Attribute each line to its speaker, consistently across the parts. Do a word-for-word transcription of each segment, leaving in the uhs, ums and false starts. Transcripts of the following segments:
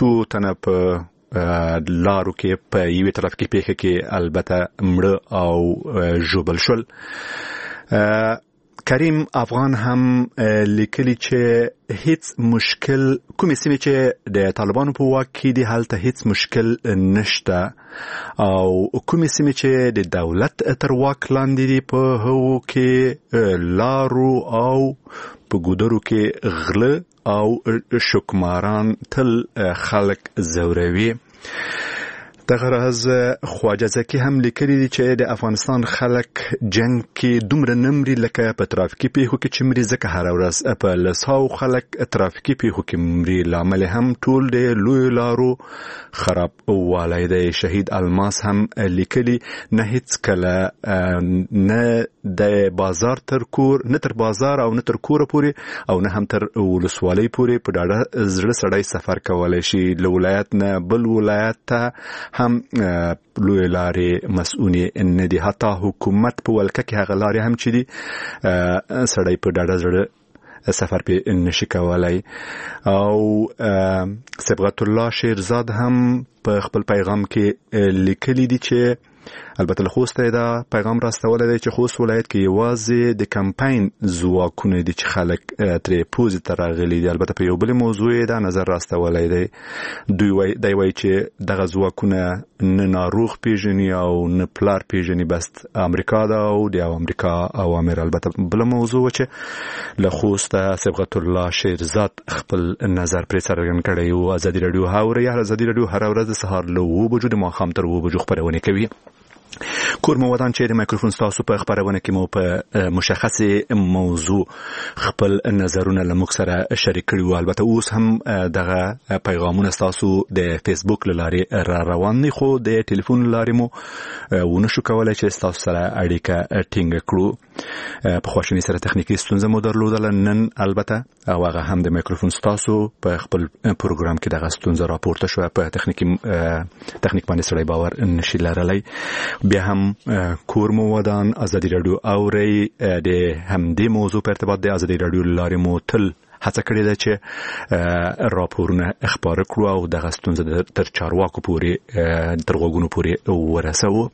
Speaker 1: څو تنه په لارو کې په یوې ترافیکي پیښه کې البته مړه او ژوبل شول. کریم افغان هم لیکلی چې هیڅ مشکل کومې سیمې چې د طالبانو په واک کې دي هلته هیڅ مشکل نشته او کومې سیمې چې د دولت تر واک لاندې دي په هغو کې لارو او په ګودرو کې غله او شکماران تل خلک زوروي. دغه راز خواجه زکی هم لیکلی دي چې د افغانستان خلک جنگ کې دومره نمرې لکه په ترافیکي پیښو کې چې مري ځکه هر ورځ په لساو خلک ترافیکي پیښو کې مري لامل هم ټول د لوی لارو خراب والی دی. شهید الماس هم لیکلی نه هیڅ کله نه د بازار تر کور نه تر بازار او نه تر کور پورې او نه هم تر ولسوالۍ پورې په ډاډه زړه سړی سفر کولای شي. له ولایت نه بل ولایت ته هم لوی لارې مسؤونی نه دي. حتی حکومت په ولکه کې هغه لارې هم چې دي سړی په ډاډه زړه سفر پې نشي کولای. او صبغت الله شیرزاد هم په خپل پیغام کې لیکلی دي چې البته له خوسته دا پیغام راستولی دی چې خوست ولایت کې یوازې د کمپاین ځواکونه دي چې خلک ترې پوزې ته راغلي دي. البته په یو بلې موضوع دا نظر راستولی دی. دوی وایي دی وایي چې دغه ځواکونه نه ناروغ پیژني او نه پلار پیژني، بس امریکا ده او د امریکا اوامر. البته بله موضوع چې له خوسته صبغت الله شیرزاد خپل نظر پرې څرګند کړی و. ازادي راډیو هاوره یا ازادي راډیو هر ورځ د سهار له اوه بجو د ماښام تر اوه بجو خپرونه کوي. کور مو ودان چې د مایکروفون ستاسو په خبرونه کې مو په مشخصه موضوع خپل نظرونه له موږ سره شریک کړي. البته اوس هم دغه پیغامونه ستاسو د فیسبوک لارې را روان دي، خو د ټلیفون لارې مو ونه شو کولای چې ستاسو سره اړیکه ټینګ کړو. په خواشینی سره تخنیکی ستونزه مو درلودله نن البته، او هغه هم د مایکروفون ستاسو په خپل پروګرام کې دغه ستونزه راپورته شو. په تخنیکی تخنیک باندې سړی باور نشي لرلی. بیا هم کور مو ودان ازادي راډیو اوري د همدې موضوع په ارتباط د ازادي راډیو لارې مو تل هڅه کړې ده چې راپورونه خبره کړو او دغه ستونزه تر چارواکو پورې تر غوږونو پورې ورسوو.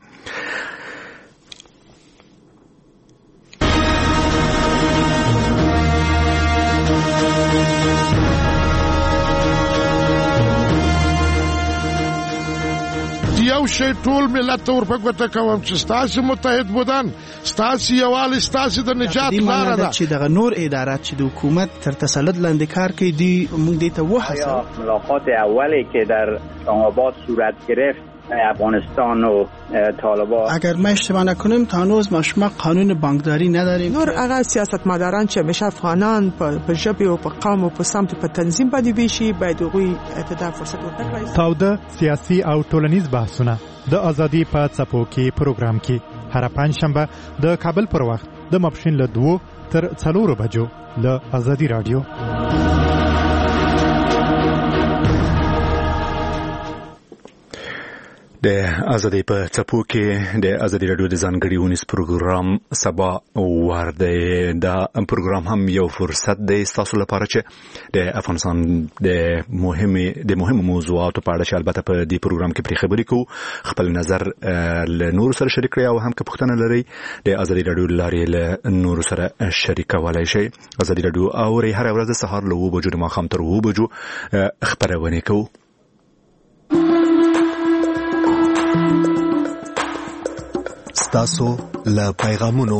Speaker 2: یو شی ټول ملت ته ورپګوته کوم چې ستاسو متحد بودن، ستاسو یووالی، ستاسو د نجات لاره ده.
Speaker 3: چې دغه نور ادارات چې د حکومت تر تسلط لاندې کار کوي دی موږ دې ته وهڅوو.
Speaker 4: ملاقات اولی که در آباد صورت گرفت افغانستان و طالبان،
Speaker 3: اگر ما اشتباه نکنیم تا هنوز ما شما قانون بانکداری نداریم.
Speaker 5: نور هغه سیاستمداران چې همیشه افغانان په ژبه او په قوم او په سمت په تنظیم باندې ویشي باید هغوی ته فرصت ورکړي.
Speaker 6: تاوده سیاسي او ټولنیز بحثونه د ازادي په څپو کې پروګرام کې هر پنځشنبه د کابل پر وخت د ماپښین له دوه تر څلورو بجو له ازادي رادیو.
Speaker 1: د ازادي په څپو کې د ازادي راډیو د ځانګړي ونیس پروګرام سبا ورده. دا پروګرام هم یو فرصت دی تاسو لپاره چې د افغانستان د مهمه د مهمو موضوعاتو په اړه چې البته په دې پروګرام کې پرې خبرې کوو، خپل نظر له نور سره شریک کړئ او هم که پوښتنه لرئ د ازادي راډیو لارې له نور سره شریک کولای شئ. ازادي راډیو اوري هر ورځ د سهار له اوه بجو د ماښام تر اوه بجو خبرونه کوو.
Speaker 7: ستاسو له پیغامونو.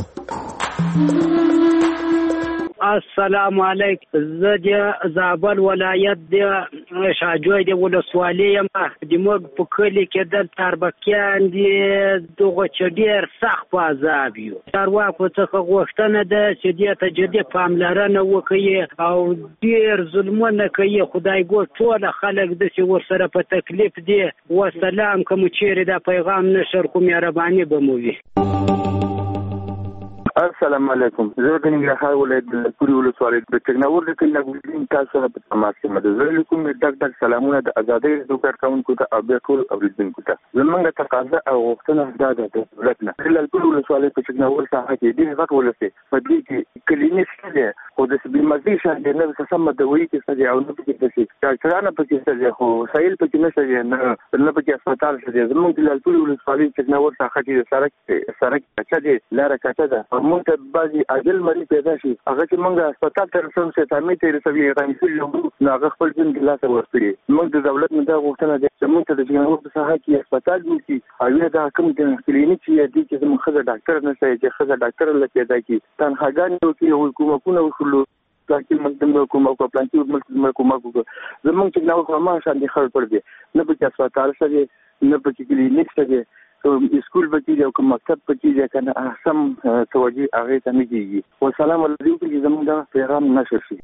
Speaker 8: السلام علیکم. زه د زابل ولایت د شاجوی د ولسوالۍ یم. د موږ په کلي کې د تربکیان دي دغه چې ډېر سخت په عذاب یو. چارواکو څخه غوښتنه ده چې دې ته جدي پاملرنه وکړي او ډېر ظلمونه کوي. خدای ګور ټول خلک داسې ورسره په تکلیف دي. وسلام کوم چیرې دا پیغام نشر کوم مهرباني به مو وي.
Speaker 9: السلام علیکم. زه د ننګرهار ولایت د پوری ولسوالۍ د ټکناور د کله ګورین تاسو سره په تماس کې مده کوم ډک ډک سلامونه د ازادۍ د کارکونکو ته او د ټول اوریدونکو ته. زمونږ تقاضا او غوښتنه ده د دولت نه د پوری ولسوالۍ په ټکناور ساحه کې د وخت ولسته په دې کې کلینیک څه خو د سبیمازي شاهد نه څه سم د وی کې څه او نه پکې څه ډاکټرانو پکې څه خو سایل پکې نه څه نه نه پکې هسپتال څه زمونږ د پوری ولسوالۍ ټکناور ساحه کې د سړک سړک چې د لار کاټه ده مونږ ته بعضي اجل مریض پیدا شي هغه چې مونږ هسپتال ته رسوم چې تامې ته رسوي غنځل نو هغه خپل ځین د لاسه ورسړي. مونږ د دولت نه دا غوښتنه ده چې مونږ ته د جنوب په ساحه کې هسپتال جوړ او دا کوم د کلینیک چې دي چې موږ خزه ډاکټر نه شي چې خزه ډاکټر لکه پیدا کی تنهاګان کې حکومتونه وشلو تاکي مقدم حکومت کو پلان کې ملک حکومت کو زمونږ چې نو کومه شان دي خبر پر دي نه په هسپتال سره نه په کلینیک سره اسکول بچی او کوم مکتب بچی چې کنه سم توجه هغه ته نه کیږي. والسلام علیکم چې زموږ دا پیغام نشر شي.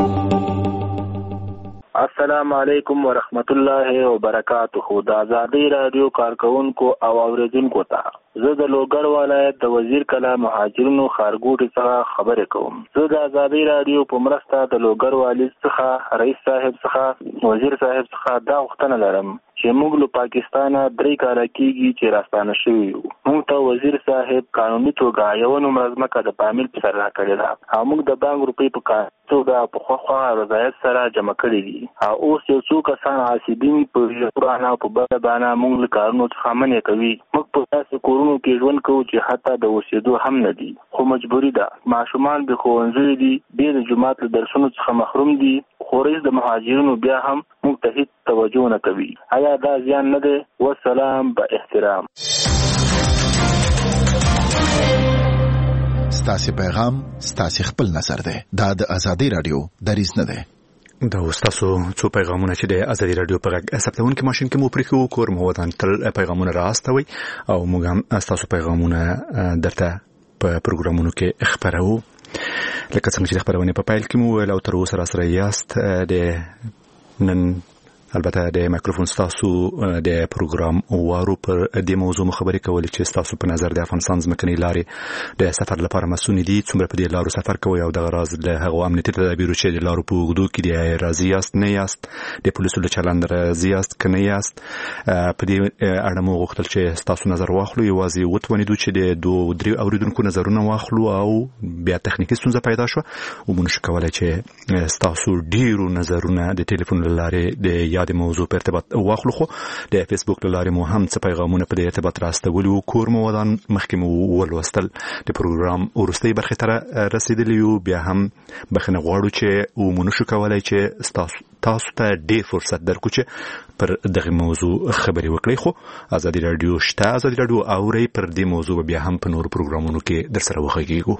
Speaker 10: السلام علیکم ورحمت الله وبرکاته. د آزادی رادیو کارکونکو او اوریدونکو ته زه د لوګر ولایت د وزیر کلا مهاجرینو خارګوټ څخه خبرې کوم. زه د آزادی رادیو په مرسته د لوګر والي څخه رئیس صاحب څخه وزیر صاحب څخه دا غوښتنه لرم چې موږ له پاکستانه درې کاله کېږي چې راستانه شوي یو. موږ ته وزیر صاحب قانوني توګه یوه نومره ځمکه د پامیر په سر راکړې ده او موږ د بانک روپۍ په قانوني توګه په خوښه رضایت سره جمع کړي دي او اوس یو څو کسان عاصبین په قرآن او په بله بانه موږ له کارونو څخه منې کوي. موږ په داسې کورونو کې ژوند کوو چې حتی د اوسېدو هم نه دي خو مجبوري ده. ماشومان د ښوونځیو دي بې د جومات له درسونو څخه محروم دي خو رئیس د مهاجرینو بیا هم موږ ته هیڅ توجه نه کوي. آیا دا زیان نه دی؟ والسلام با احترام.
Speaker 11: ستاسو پیغام ستاسو خپل نظر دی. دا د آزادی رادیو دریځ نه دی.
Speaker 1: دا تاسو څو پیغامونه چې د آزادی رادیو په غږ ثبتونکو ماشين کې مو پریکو کور مو ودان تل پیغامونه راستوي او موږ هم تاسو پیغامونه درته په پروګرامونو کې خبرو. لکه څنګه چې خبرونه په پایل کې مو ویل او تر اوسه را سره یاست د نن البته د مایکروفون تاسو د پروګرام وارو پر د موضوع خبرې کولې چې تاسو په نظر د افغانستان ځمکني لارې د سفر لپاره مسؤل دي څومره په دې لارو سفر کوي او د غراض له هغه امنیتي تدابیر چې د لارو په وګړو کې دی راځي یاست نه یاست د پولیسو له چلند راځي یاست کنه یاست په دې اړه مو غوښتل چې تاسو نظر واخلو یوازې وټونیدو چې د دوه درې اوریدونکو نظرونه واخلو او بیا تخنیکی ستونزه پیدا شو او موږ شکولای چې تاسو ډیرو نظرونه د ټلیفون لارې د د موضوع په ارتباط واخلو. خو د فیسبوک لارې مو هم څه پیغامونه په دې ارتباط راستولي او کور مو ودان مخکې مو ولوستل د پروګرام ورستۍ برخې ته رسیدلی یو بیا هم بخنه غواړو چې او مونږ شو کولای چې تاسو تاسو ته ډېر فرصت درکو چې پر دغه موضوع خبرې وکړئ. خو آزادی رادیو شته آزادی رادیو اوري پر دې موضوع بیا هم په نور پروګرامونو کې در سره وغږیږو.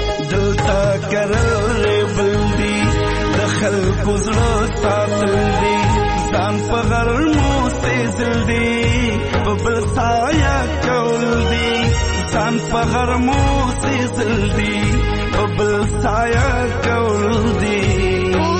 Speaker 12: خلکو زړه ساتل دي پغر مو سیزل دی ببل سایا کول دی ځان پغر مو سیزل دی ببل سایا کول دی